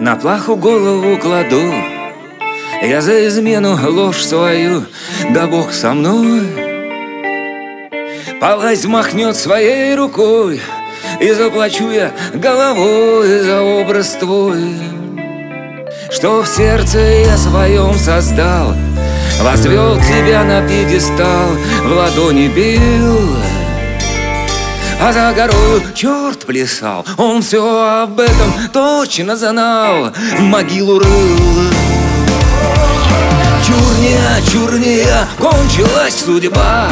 На плаху голову кладу, я за измену ложь свою, да Бог со мной. Палась махнет своей рукой, и заплачу я головой за образ твой, что в сердце я своем создал, возвел тебя на пьедестал, в ладони бил, а за горою черт плясал. Он все об этом точно знал, могилу рыл. Чурния, чурния, кончилась судьба.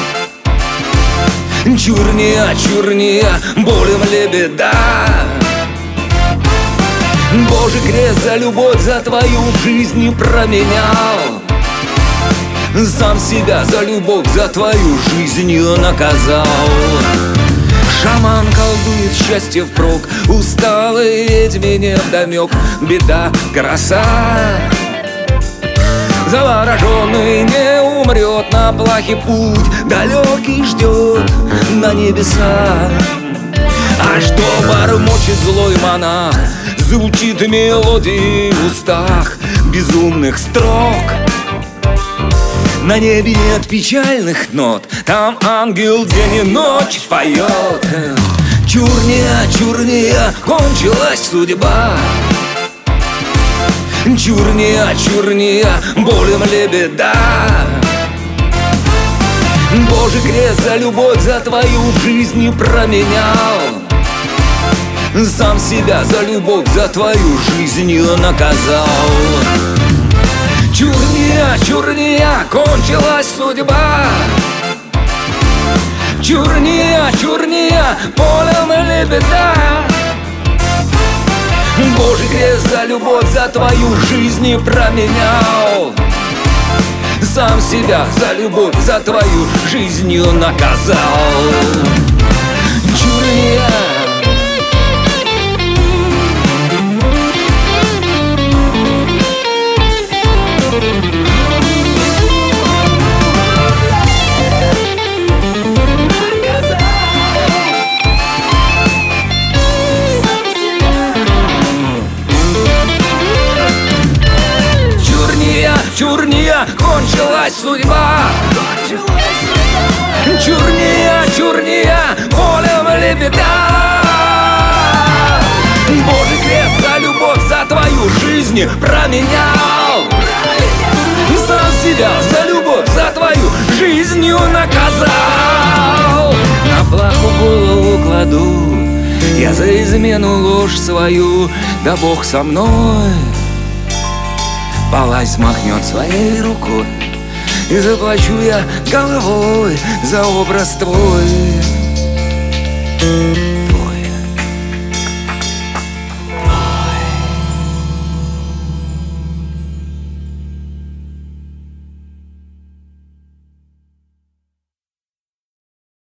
Чурния, чурния, боль мне беда. Божий крест за любовь, за твою жизнь променял. Сам себя за любовь, за твою жизнь наказал. Шаман колдует счастье впрок, усталый ведьме невдомек. Беда, краса, завороженный не умрет, на плахе путь далекий ждет на небеса. А что бормочет злой монах, звучит мелодии в устах безумных строк. На небе нет печальных нот, там ангел день и ночь поет. Чурния, чурния, кончилась судьба. Чурния, чурния, боль мне беда. Божий крест за любовь, за твою жизнь променял. Сам себя за любовь, за твою жизнь наказал. Чурния, чурния, кончилась судьба. Чурния, чурния, поле мне беда. Божий крест за любовь, за твою жизнь променял. Сам себя за любовь, за твою жизнь наказал. Чурния. Чурния, кончилась судьба. Чурния, чурния, поле мне беда. Божий крест за любовь, за твою жизнь променял. Сам себя за любовь, за твою жизнь наказал. На плаху голову кладу, я за измену ложь свою, да Бог со мной. Палась махнет своей рукой, и заплачу я головой за образ твой.